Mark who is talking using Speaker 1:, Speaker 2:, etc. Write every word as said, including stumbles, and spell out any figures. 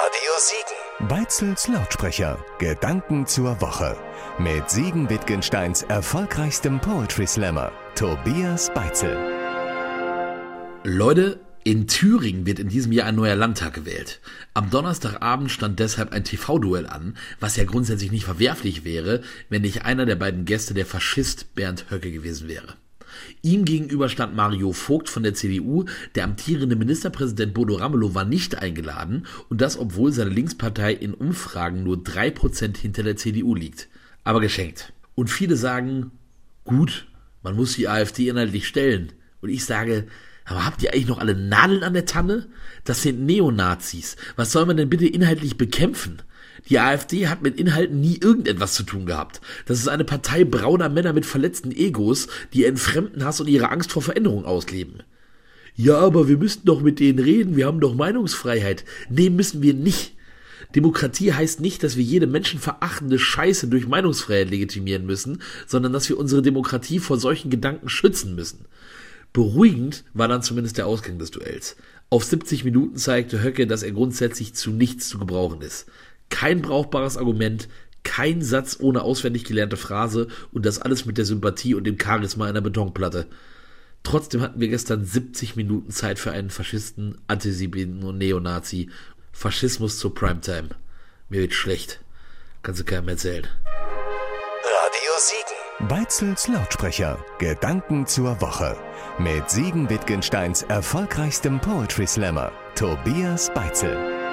Speaker 1: Radio Siegen.
Speaker 2: Beitzels Lautsprecher. Gedanken zur Woche. Mit Siegen Wittgensteins erfolgreichstem Poetry Slammer, Tobias Beitzel.
Speaker 3: Leute, in Thüringen wird in diesem Jahr ein neuer Landtag gewählt. Am Donnerstagabend stand deshalb ein T V-Duell an, was ja grundsätzlich nicht verwerflich wäre, wenn nicht einer der beiden Gäste der Faschist Bernd Höcke gewesen wäre. Ihm gegenüber stand Mario Vogt von der C D U, der amtierende Ministerpräsident Bodo Ramelow war nicht eingeladen und das, obwohl seine Linkspartei in Umfragen nur drei Prozent hinter der C D U liegt. Aber geschenkt. Und viele sagen, gut, man muss die AfD inhaltlich stellen. Und ich sage, aber habt ihr eigentlich noch alle Nadeln an der Tanne? Das sind Neonazis. Was soll man denn bitte inhaltlich bekämpfen? Die AfD hat mit Inhalten nie irgendetwas zu tun gehabt. Das ist eine Partei brauner Männer mit verletzten Egos, die ihren Fremdenhass und ihre Angst vor Veränderung ausleben. Ja, aber wir müssten doch mit denen reden, wir haben doch Meinungsfreiheit. Nee, müssen wir nicht. Demokratie heißt nicht, dass wir jede menschenverachtende Scheiße durch Meinungsfreiheit legitimieren müssen, sondern dass wir unsere Demokratie vor solchen Gedanken schützen müssen. Beruhigend war dann zumindest der Ausgang des Duells. Auf siebzig Minuten zeigte Höcke, dass er grundsätzlich zu nichts zu gebrauchen ist. Kein brauchbares Argument, kein Satz ohne auswendig gelernte Phrase und das alles mit der Sympathie und dem Charisma einer Betonplatte. Trotzdem hatten wir gestern siebzig Minuten Zeit für einen Faschisten, Antisemiten und Neonazi. Faschismus zur Primetime. Mir wird schlecht. Kannst du keinem erzählen.
Speaker 1: Radio Siegen.
Speaker 2: Beitzels Lautsprecher. Gedanken zur Woche. Mit Siegen Wittgensteins erfolgreichstem Poetry Slammer, Tobias Beitzel.